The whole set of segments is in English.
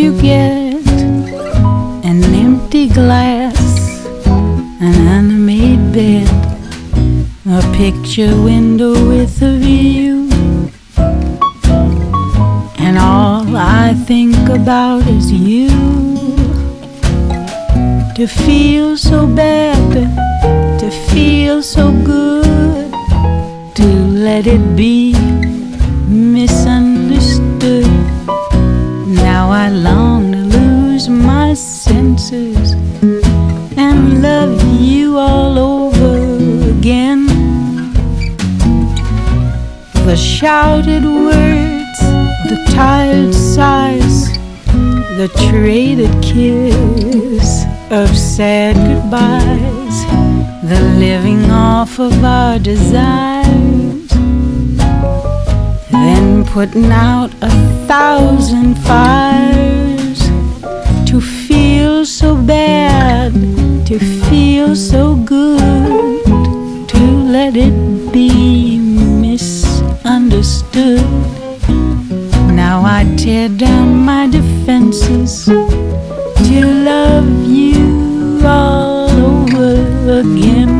you get an empty glass, an unmade bed, a picture window with a view, and all I think about is you. To feel so bad, to feel so good, to let it be misunderstood. Now I long to lose my senses and love you all over again. The shouted words, the tired sighs, the traded kiss of sad goodbyes, the living off of our desires, then putting out 1,000 fires. To feel so bad, to feel so good, to let it be misunderstood. Now I tear down my defenses to love you all over again.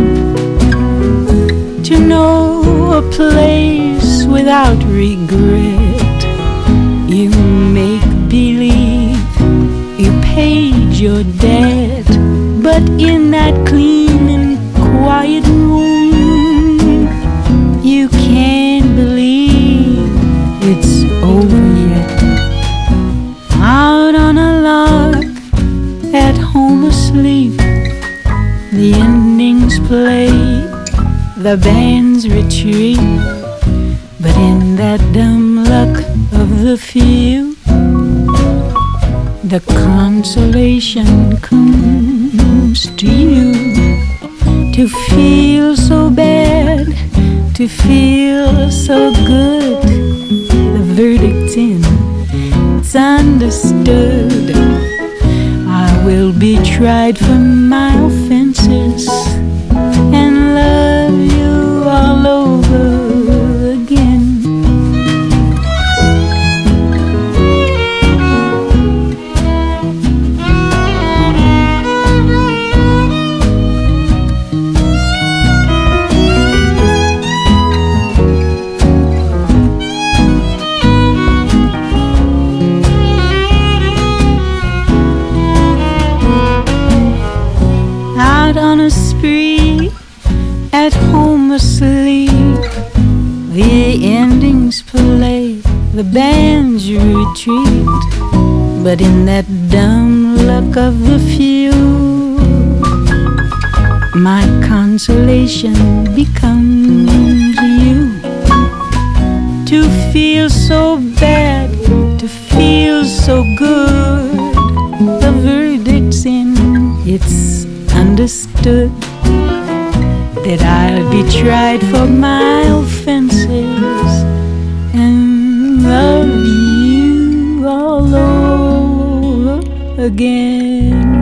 To know a place without regret. You make believe you paid your debt, but in that clean and quiet room, you can't believe it's over yet. Out on a log, at home asleep, the endings play, the bands retreat. But in that dumb luck of the few, the consolation comes to you. To feel so bad, to feel so good, the verdict's in, it's understood. I will be tried for my offenses and love you all over again. Out on a spree, at home asleep, the endings play, the bands retreat. But in that dumb luck of the few, my consolation becomes you. To feel so bad, to feel so good, the verdict's in, it's understood that I'll be tried for my offenses and love you all over again.